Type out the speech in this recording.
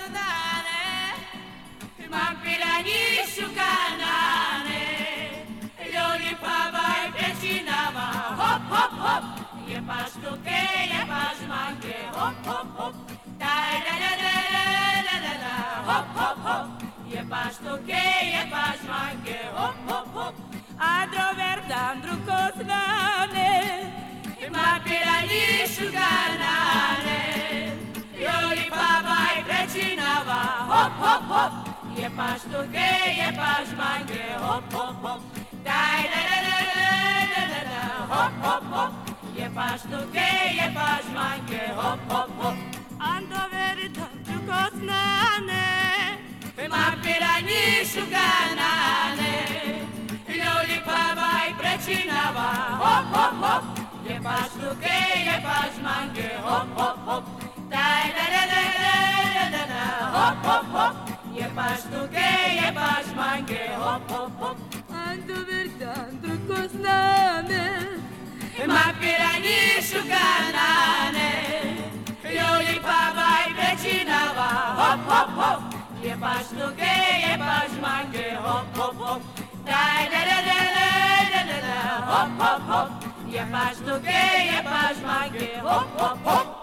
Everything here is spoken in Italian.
Mampirani shukanane, Loli pava e pecinava, hop hop hop, je pastuke, je pasmanke, hop hop hop, dai da da da da da da, hop hop hop, je pastuke, je pasmanke, hop hop hop, a dover dandru koznane, Mampirani shukanane, Loli pava e pecinava, hop hop hop. Je pastuke, je pasmanke, hop hop hop, dai da da da da da da, hop hop hop, je pastuke, je pasmanke, hop hop hop. Ando verita tukoznane, Mampirani shukanane, Loli pava i precinava, hop hop hop, je pastuke, je pasmanke, hop hop hop, dai da da da da da da, hop hop hop. Je pastuke, je pasmanke, hop hop hop. Ando verdandru koznane, Mampirani shukanane, Loli pava i pecinava, hop hop hop. Je pastuke, je pasmanke, hop hop hop. Dai da da da da da da, hop hop hop. Je pastuke, je pasmanke, hop hop hop.